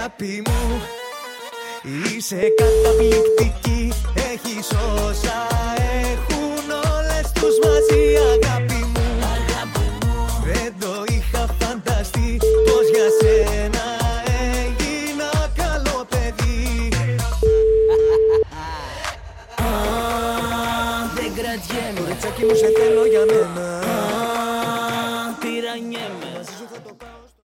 αγάπη μου, είσαι καταπληκτική. Έχεις όσα έχουν όλες τους μαζί, αγάπη μου. Δεν το είχα φανταστεί πως για σένα έγινα καλό παιδί. Δεν κρατιέμαι, κοριτσάκι μου σε θέλω για μένα. τυραννιέμαι.